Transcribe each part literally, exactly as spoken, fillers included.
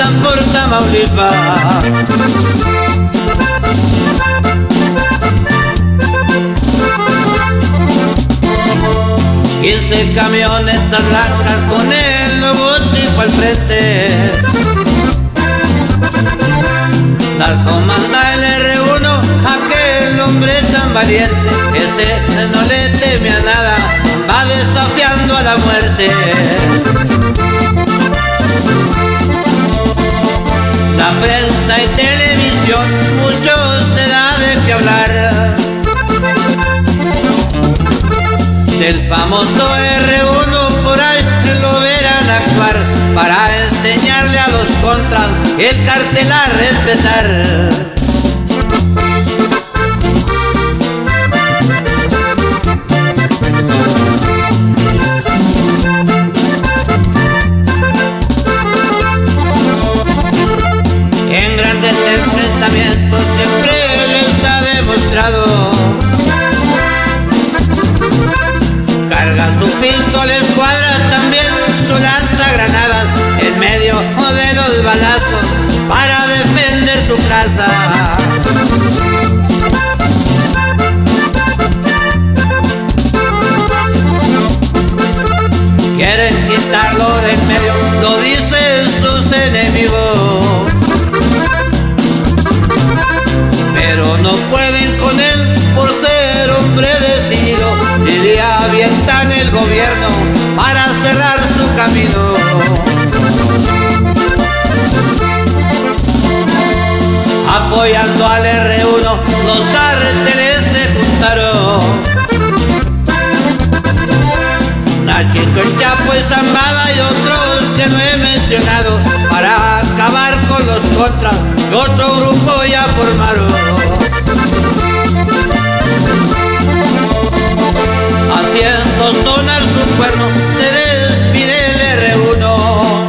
andan por Tamaulipas. Quince camionetas blancas con el logotipo al frente, las comanda el erre uno, aquel hombre tan valiente. Ese no le teme a nada, va desafiando a la muerte. La prensa y televisión mucho se da de qué hablar del famoso erre uno, por ahí lo verán actuar para enseñarle a los contras el cartel a respetar. En grandes enfrentamientos siempre les ha demostrado, carga su pistola, escuadra también su lanzagranadas en medio de los balazos para defender su casa. Quieren quitarlo de en medio, lo dicen sus enemigos, pero no pueden con él por ser hombre decidido, y le avientan el gobierno para cerrar su camino. Apoyando al erre uno, los carteles se juntaron, Nachito, el Chapo, el Zambada y otros que no he mencionado, para acabar con los contras que otro grupo ya formaron. Haciendo sonar su cuerno se despide el erre uno.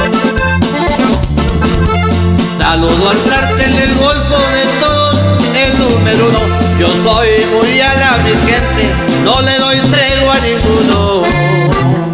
Saludo al cártel del Golfo de todos, el número uno. Yo soy muy leal a mi gente, no le doy tregua a ninguno.